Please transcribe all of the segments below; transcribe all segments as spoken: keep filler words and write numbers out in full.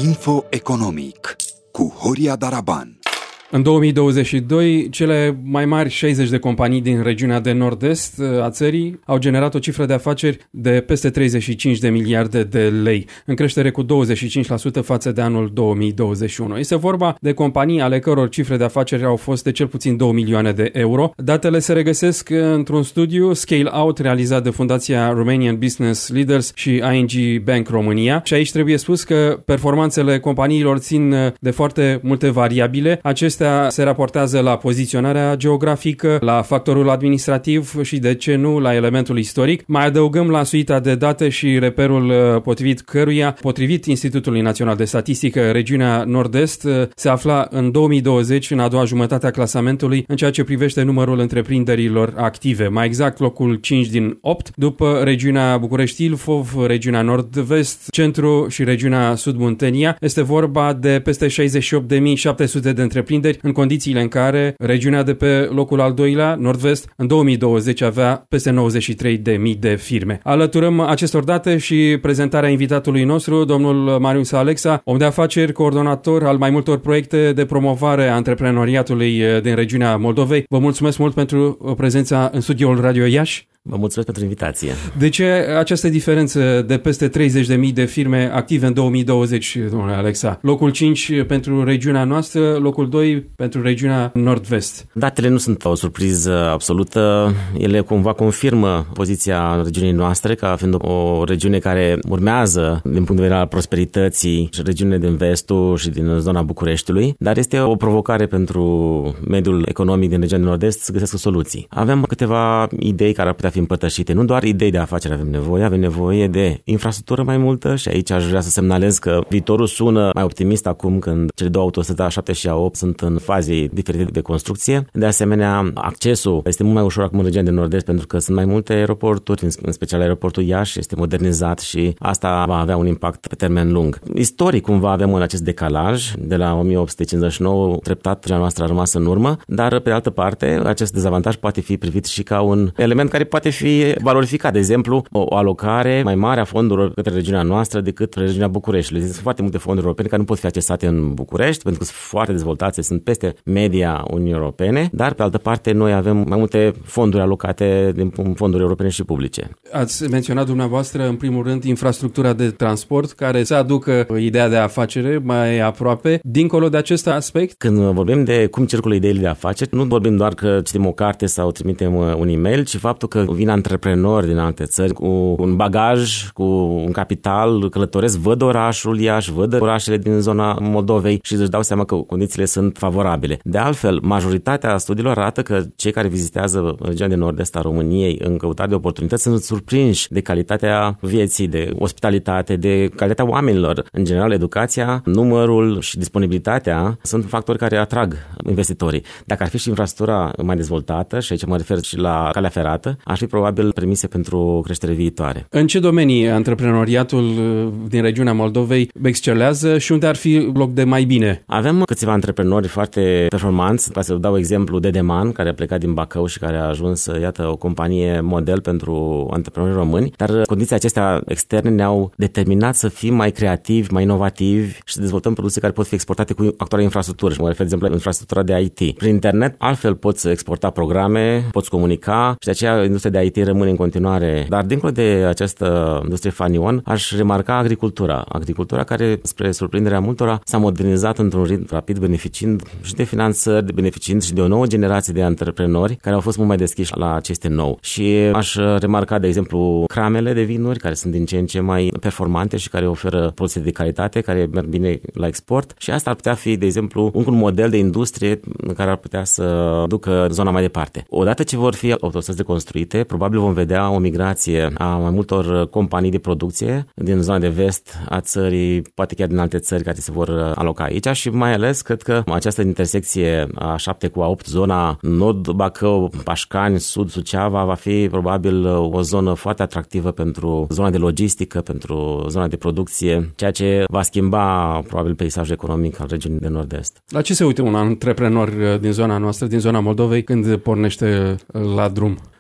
Info Economic cu Horia Daraban. În două mii douăzeci și doi, cele mai mari șaizeci de companii din regiunea de nord-est a țării au generat o cifră de afaceri de peste treizeci și cinci de miliarde de lei, în creștere cu douăzeci și cinci la sută față de anul două mii douăzeci și unu. Este vorba de companii ale căror cifre de afaceri au fost de cel puțin două milioane de euro. Datele se regăsesc într-un studiu Scale Out realizat de Fundația Romanian Business Leaders și I N G Bank România. Și aici trebuie spus că performanțele companiilor țin de foarte multe variabile. Acestea se raportează la poziționarea geografică, la factorul administrativ și, de ce nu, la elementul istoric. Mai adăugăm la suita de date și reperul potrivit căruia, potrivit Institutului Național de Statistică, regiunea nord-est se afla în două mii douăzeci în a doua jumătate a clasamentului în ceea ce privește numărul întreprinderilor active. Mai exact, locul cinci din opt, după regiunea București-Ilfov, regiunea nord-vest, centru și regiunea Sud-Muntenia. Este vorba de peste șaizeci și opt de mii șapte sute de întreprinderi, în condițiile în care regiunea de pe locul al doilea, nord-vest, în două mii douăzeci avea peste nouăzeci și trei de mii de firme. Alăturăm acestor date și prezentarea invitatului nostru, domnul Marius Alexa, om de afaceri, coordonator al mai multor proiecte de promovare a antreprenoriatului din regiunea Moldovei. Vă mulțumesc mult pentru prezența în studioul Radio Iași. Vă mulțumesc pentru invitație. De ce această diferență de peste treizeci de mii de firme active în două mii douăzeci, domnule Alexa? Locul cinci pentru regiunea noastră, locul doi pentru regiunea nord-vest. Datele nu sunt o surpriză absolută. Ele cumva confirmă poziția regiunii noastre ca fiind o regiune care urmează din punct de vedere al prosperității și regiunile din vestul și din zona Bucureștiului, dar este o provocare pentru mediul economic din regiunea de nord-est să găsească soluții. Avem câteva idei care ar putea fi împărtășite. Nu doar idei de afaceri avem nevoie, avem nevoie de infrastructură mai multă și aici aș vrea să semnalez că viitorul sună mai optimist acum când cele două autostrăzi A șapte și A opt sunt în faze diferite de construcție. De asemenea, accesul este mult mai ușor acum în regiunea de nord-est pentru că sunt mai multe aeroporturi, în special aeroportul Iași este modernizat și asta va avea un impact pe termen lung. Istoric cumva avem un acest decalaj de la o mie opt sute cincizeci și nouă, treptat regiunea noastră a rămas în urmă, dar pe de altă parte acest dezavantaj poate fi privit și ca un element care poate fi valorificat. De exemplu, o alocare mai mare a fondurilor către regiunea noastră decât regiunea Bucureștiului. Sunt foarte multe fonduri europene care nu pot fi accesate în București pentru că sunt foarte dezvoltate, sunt peste media Uniunii Europene, dar pe altă parte noi avem mai multe fonduri alocate din fonduri europene și publice. Ați menționat dumneavoastră în primul rând infrastructura de transport care să aducă ideea de afacere mai aproape. Dincolo de acest aspect? Când vorbim de cum circulă ideile de afaceri, nu vorbim doar că citim o carte sau trimitem un e-mail, ci faptul că vin antreprenori din alte țări cu un bagaj, cu un capital, călătoresc, văd orașul Iași, văd orașele din zona Moldovei și își dau seama că condițiile sunt favorabile. De altfel, majoritatea studiilor arată că cei care vizitează regiunea de nord-est a României în căutare de oportunități sunt surprinși de calitatea vieții, de ospitalitate, de calitatea oamenilor. În general, educația, numărul și disponibilitatea sunt factori care atrag investitorii. Dacă ar fi și infrastructura mai dezvoltată, și aici mă refer și la calea ferată, ar fi probabil premise pentru creștere viitoare. În ce domenii antreprenoriatul din regiunea Moldovei excelează și unde ar fi loc de mai bine? Avem câțiva antreprenori foarte performanți. Ca să dau exemplu Dedeman, care a plecat din Bacău și care a ajuns, iată, o companie model pentru antreprenori români, dar condițiile acestea externe ne-au determinat să fim mai creativi, mai inovativi și să dezvoltăm produse care pot fi exportate cu actuala infrastructură. Și mă refer, de exemplu, la infrastructura de I T. Prin internet, altfel poți exporta programe, poți comunica și de aceea industria de I T rămâne în continuare. Dar dincolo de această industrie fanion, aș remarca agricultura. Agricultura care, spre surprinderea multora, s-a modernizat într-un ritm rapid, beneficiind și de finanțări, beneficiind și de o nouă generație de antreprenori care au fost mult mai deschiși la ce este nou. Și aș remarca, de exemplu, cramele de vinuri, care sunt din ce în ce mai performante și care oferă produse de calitate, care merg bine la export. Și asta ar putea fi, de exemplu, un model de industrie care ar putea să ducă zona mai departe. Odată ce vor fi autostrăzi reconstruite, probabil vom vedea o migrație a mai multor companii de producție din zona de vest a țării, poate chiar din alte țări care se vor aloca aici și mai ales cred că această intersecție a șapte cu A opt, zona nord Bacău, Pașcani, sud Suceava, va fi probabil o zonă foarte atractivă pentru zona de logistică, pentru zona de producție, ceea ce va schimba probabil peisajul economic al regiunii de nord-est. La ce se uită un antreprenor din zona noastră, din zona Moldovei, când pornește la drum?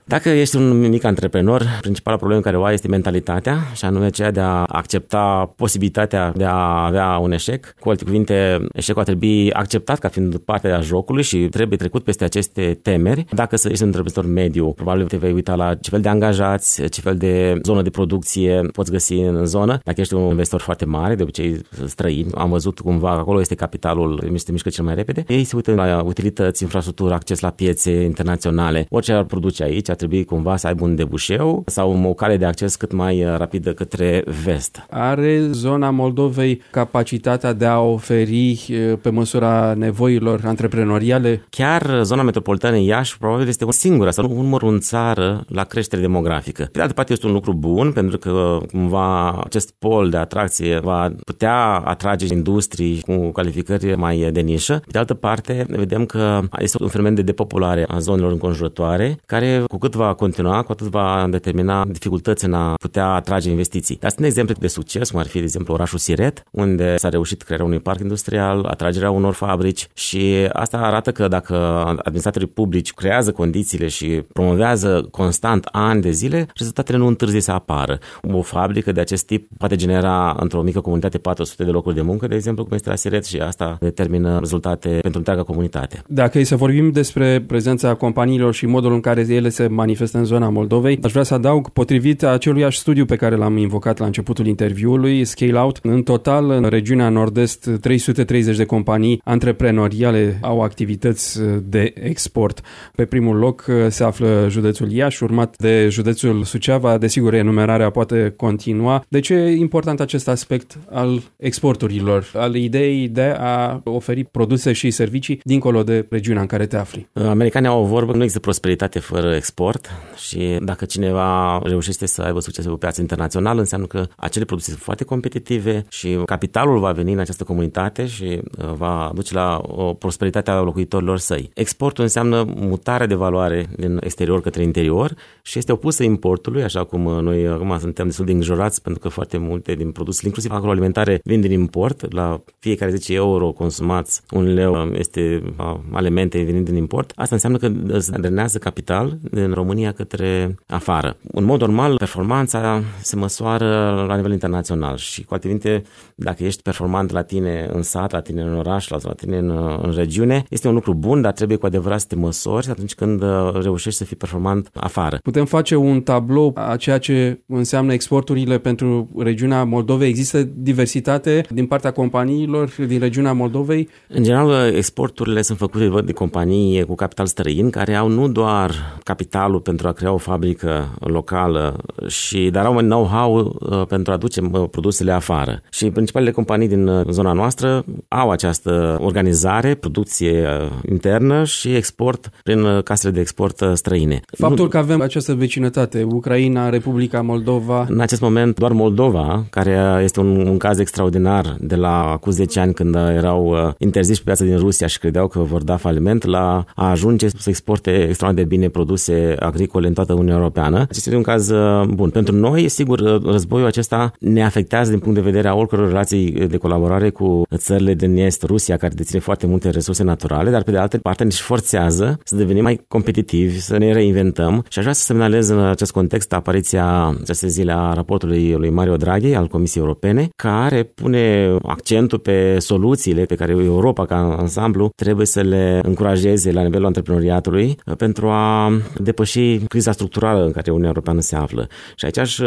Dacă ești un mic antreprenor, principala problemă care o ai este mentalitatea, și anume aceea de a accepta posibilitatea de a avea un eșec. Cu alte cuvinte, eșecul a trebui acceptat ca fiind parte a jocului și trebuie trecut peste aceste temeri. Dacă să ești un întreprinzător mediu, probabil te vei uita la ce fel de angajați, ce fel de zonă de producție poți găsi în zonă. Dacă ești un investitor foarte mare, de obicei străin, am văzut cumva că acolo este capitalul, se mișcă cel mai repede. Ei se uită la utilități, infrastructură, acces la piețe internaționale. Orice ar produce aici ar trebui cumva să aibă un debușeu sau o cale de acces cât mai rapidă către vest. Are zona Moldovei capacitatea de a oferi pe măsura nevoilor antreprenoriale? Chiar zona metropolitană Iași probabil este o singură sau un număr în țară la creștere demografică. Pe de altă parte este un lucru bun pentru că cumva acest pol de atracție va putea atrage industrii cu calificări mai de nișă. Pe de altă parte vedem că este un fenomen de depopulare a zonelor înconjurătoare care cu cât va continua, cu atât va determina dificultăți în a putea atrage investiții. Dar sunt exemple de succes, cum ar fi de exemplu orașul Siret, unde s-a reușit crearea unui parc industrial, atragerea unor fabrici și asta arată că dacă administratorii publici creează condițiile și promovează constant ani de zile, rezultatele nu întârzie să apară. O fabrică de acest tip poate genera într-o mică comunitate patru sute de locuri de muncă, de exemplu, cum este la Siret, și asta determină rezultate pentru întreaga comunitate. Dacă e să vorbim despre prezența companiilor și modul în care ele se manifestă în zona Moldovei, aș vrea să adaug, potrivit aceluiași studiu pe care l-am invocat la începutul interviului, Scale Out, în total, în regiunea Nord-Est, trei sute treizeci de companii antreprenoriale au activități de export. Pe primul loc se află județul Iași, urmat de județul Suceava. Desigur, enumerarea poate continua. De ce e important acest aspect al exporturilor, al ideii de a oferi produse și servicii dincolo de regiunea în care te afli? Americanii au o vorbă, nu există prosperitate fără export și dacă cineva reușește să aibă succes pe o piață internațională, înseamnă că acele produse sunt foarte competitive și capitalul va veni în această comunitate și va duce la o prosperitate a locuitorilor săi. Exportul înseamnă mutarea de valoare din exterior către interior și este opusă importului, așa cum noi acum suntem destul de îngrijorați pentru că foarte multe din produsele, inclusiv agroalimentare, vin din import. La fiecare zece euro consumați, un leu este alimente venind din import. Asta înseamnă că se drenează capital din România către afară. În mod normal, performanța se măsoară la nivel internațional și, cu alte cuvinte, dacă ești performant la tine în sat, la tine în oraș, la tine în, în regiune, este un lucru bun, dar trebuie cu adevărat să te măsori atunci când reușești să fii performant afară. Putem face un tablou a ceea ce înseamnă exporturile pentru regiunea Moldovei? Există diversitate din partea companiilor din regiunea Moldovei? În general, exporturile sunt făcute de companii cu capital străin, care au nu doar capitalul pentru a crea o fabrică locală, și, dar au un know-how pentru a duce produsele afară. Și principalele companii din zona noastră au această organizare, producție internă și export prin casele de export străine. Faptul că avem această vecinătate, Ucraina, Republica Moldova... În acest moment, doar Moldova, care este un, un caz extraordinar de la acum zece ani când erau interziși pe piața din Rusia și credeau că vor da faliment, la a ajunge să exporte extraordinar de bine produse agricole în toată Uniunea Europeană. Acesta este un caz bun. Pentru noi, sigur, războiul acesta ne afectează din punct de vedere a oricăror relații de colaborare cu țările din Est, Rusia, care deține foarte multe resurse naturale, dar pe de altă parte ne forțează să devenim mai competitivi, să ne reinventăm. Și aș vrea să semnalez în acest context apariția aceste zile a raportului lui Mario Draghi al Comisiei Europene, care pune accentul pe soluțiile pe care Europa ca ansamblu trebuie să le încurajeze la nivelul antreprenoriatului pentru a depăși criza structurală în care Uniunea Europeană se află. Și aici aș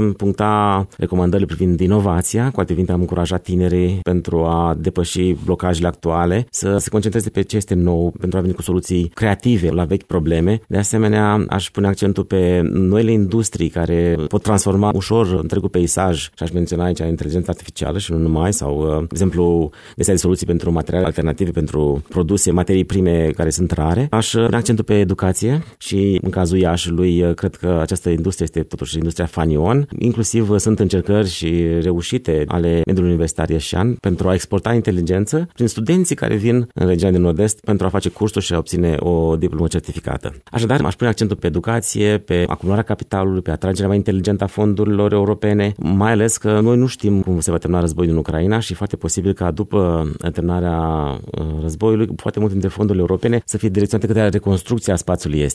puncta recomandările privind inovația, cu alte cuvinte am încurajat tinerii pentru a depăși blocajele actuale, să se concentreze pe ce este nou pentru a veni cu soluții creative la vechi probleme. De asemenea, aș pune accentul pe noile industrii care pot transforma ușor întregul peisaj și aș menționa aici inteligența artificială și nu numai, sau, de exemplu, găsirea de soluții pentru materiale alternative, pentru produse, materii prime care sunt rare. Aș pune accentul pe educație și în cazul Iașului, cred că această industrie este totuși industria fanion. Inclusiv sunt încercări și reușite ale mediului universitar ieșean pentru a exporta inteligență prin studenții care vin în regiunea din Nord-Est pentru a face cursuri și a obține o diplomă certificată. Așadar, aș pune accentul pe educație, pe acumularea capitalului, pe atragerea mai inteligentă a fondurilor europene, mai ales că noi nu știm cum se va termina războiul din Ucraina și foarte posibil ca după terminarea războiului, foarte multe dintre fondurile europene să fie direcționate către reconstrucția spațiului estic. Pe de altă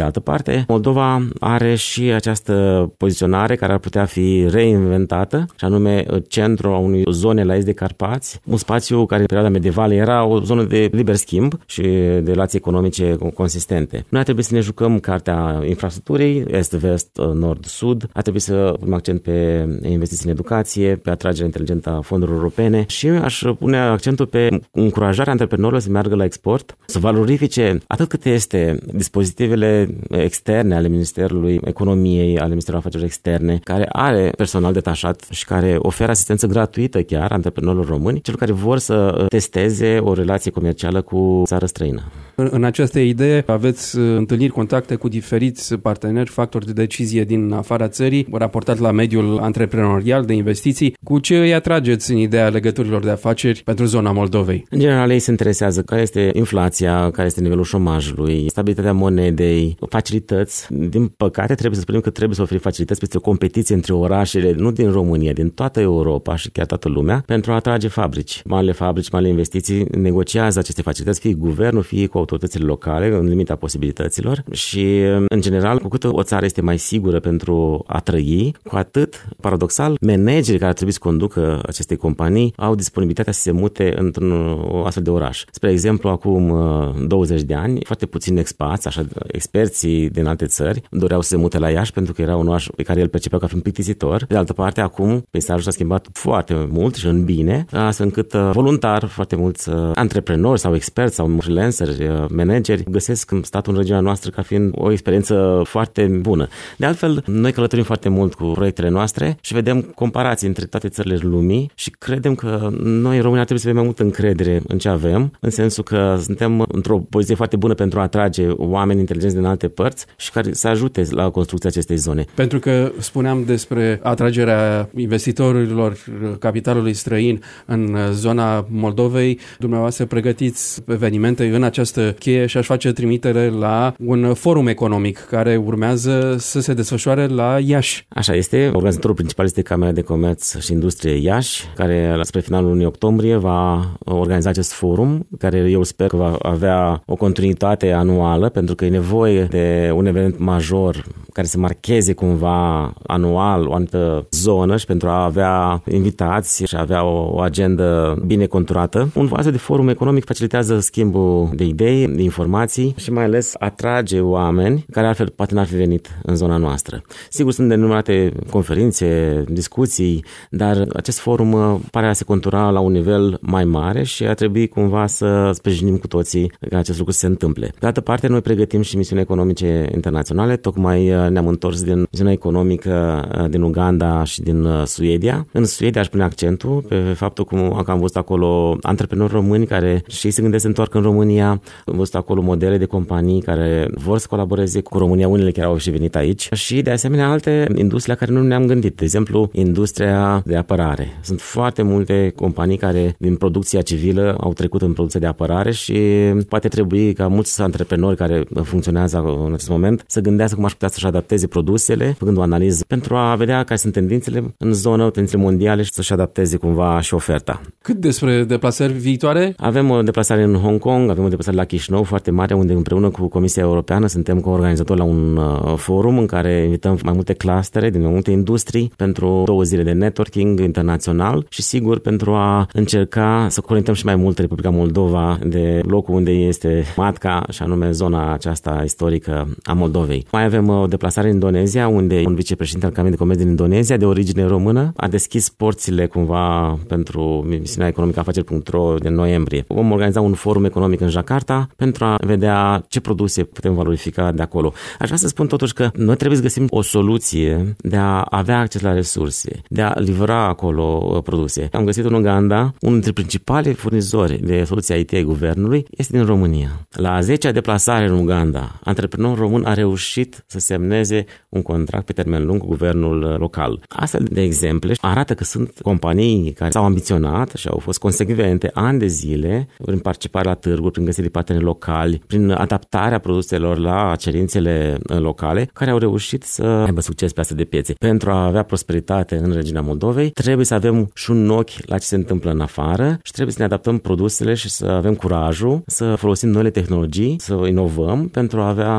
altă parte, Moldova are și această poziționare care ar putea fi reinventată, și anume centrul a unei zone la est de Carpați, un spațiu care în perioada medievală era o zonă de liber schimb și de relații economice consistente. Noi ar trebui să ne jucăm cartea infrastructurii, est-vest, nord-sud, ar trebui să punem accent pe investiții în educație, pe atragerea inteligentă a fondurilor europene și aș pune accentul pe încurajarea antreprenorilor să meargă la export, să valorifice atât cât este dispozitivele externe ale Ministerului Economiei, ale Ministerului Afacerilor Externe, care are personal detașat și care oferă asistență gratuită chiar antreprenorilor români, celor care vor să testeze o relație comercială cu țară străină. În această idee aveți întâlniri, contacte cu diferiți parteneri, factori de decizie din afara țării, raportat la mediul antreprenorial de investiții. Cu ce îi atrageți în ideea legăturilor de afaceri pentru zona Moldovei? În general, ei se interesează care este inflația, care este nivelul șomajului, stabilitatea monedei, facilități. Din păcate, trebuie să spunem că trebuie să oferim facilități peste o competiție între orașele, nu din România, din toată Europa și chiar toată lumea, pentru a atrage fabrici. Marile fabrici, marile investiții negociază aceste facilități, fie guvernul, fie cu autoritățile locale, în limita posibilităților și, în general, cu cât o țară este mai sigură pentru a trăi, cu atât, paradoxal, managerii care ar trebui să conducă aceste companii au disponibilitatea să se mute într-un astfel de oraș. Spre exemplu, acum douăzeci de ani, foarte puțini expați, așa, experții din alte țări, doreau să se mute la Iași pentru că era un oraș pe care el percepea ca fiind plictisitor. De altă parte, acum, peisajul s-a schimbat foarte mult și în bine, astfel încât voluntar, foarte mulți antreprenori sau experți sau freelanceri, manageri, găsesc statul în regiunea noastră ca fiind o experiență foarte bună. De altfel, noi călătorim foarte mult cu proiectele noastre și vedem comparații între toate țările lumii și credem că noi, în România, trebuie să avem mai multă încredere în ce avem, în sensul că suntem într-o poziție foarte bună pentru a atrage oameni inteligenți din alte părți și care să ajute la construcția acestei zone. Pentru că spuneam despre atragerea investitorilor capitalului străin în zona Moldovei, dumneavoastră pregătiți evenimente în această cheie și aș face trimitere la un forum economic care urmează să se desfășoare la Iași. Așa este. Organizatorul principal este Camera de Comerț și Industrie Iași, care spre finalul lunii octombrie va organiza acest forum, care eu sper că va avea o continuitate anuală, pentru că e nevoie de un eveniment major care să marcheze cumva anual o anumită zonă și pentru a avea invitați și a avea o, o agendă bine conturată. Un astfel de forum economic facilitează schimbul de idei, de informații și mai ales atrage oameni care altfel poate n-ar fi venit în zona noastră. Sigur, sunt denumărate conferințe, discuții, dar acest forum pare a se contura la un nivel mai mare și a trebui cumva să sprijinim cu toții ca acest lucru să se întâmple. De altă parte, noi pregătim și misiuni economice internaționale, tocmai ne-am întors din misiunea economică din Uganda și din Suedia. În Suedia aș pune accentul pe faptul că am văzut acolo antreprenori români care și ei se gândesc să întoarcă în România, am văzut acolo modele de companii care vor să colaboreze cu România, unele chiar au și venit aici și de asemenea alte industrie la care nu ne-am gândit, de exemplu industria de apărare. Sunt foarte multe companii care din producția civilă au trecut în producția de apărare și poate trebui ca mulți antreprenori care funcționează în acest moment să gândească cum aș putea să-și adapteze produsele, făcând o analiză pentru a vedea care sunt tendințele în zonă, tendințele mondiale și să-și adapteze cumva și oferta. Cât despre deplasări viitoare? Avem o deplasare în Hong Kong, avem o deplasare la Chișinău foarte mare, unde împreună cu Comisia Europeană suntem coorganizatori la un uh, forum în care invităm mai multe clustere din mai multe industrii pentru două zile de networking internațional și sigur pentru a încerca să conectăm și mai mult Republica Moldova de locul unde este matca și anume zona aceasta istorică a Moldovei. Mai avem o deplasare în Indonezia, unde un vicepreședinte al Camerei de Comerț din Indonezia, de origine română, a deschis porțile cumva pentru misiunea economică afaceri punct ro din noiembrie. Vom organiza un forum economic în Jakarta pentru a vedea ce produse putem valorifica de acolo. Aș vrea să spun totuși că noi trebuie să găsim o soluție de a avea acces la resurse, de a livra acolo produse. Am găsit în Uganda, unul dintre principalii furnizori de soluții I T ai guvernului este din România. La a zecea deplasare în Uganda, antreprenorul român a reușit să semneze un contract pe termen lung cu guvernul local. Astfel de exemple arată că sunt companii care s-au ambiționat și au fost consecvente ani de zile prin participarea la târguri, prin găsirea de parteneri locali, prin adaptarea produselor la cerințele locale, care au reușit să aibă succes pe astfel de piețe. Pentru a avea prosperitate în regiunea Moldovei, trebuie să avem și un ochi la ce se întâmplă în afară și trebuie să ne adaptăm produsele și să avem curajul să folosim noile tehnologii, să inovăm pentru a avea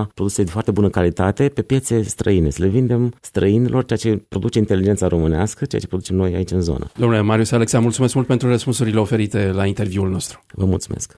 exporta produse de foarte bună calitate pe piețe străine, să le vindem străinilor ceea ce produce inteligența românească, ceea ce producem noi aici în zonă. Domnule Marius Alexa, mulțumesc mult pentru răspunsurile oferite la interviul nostru. Vă mulțumesc.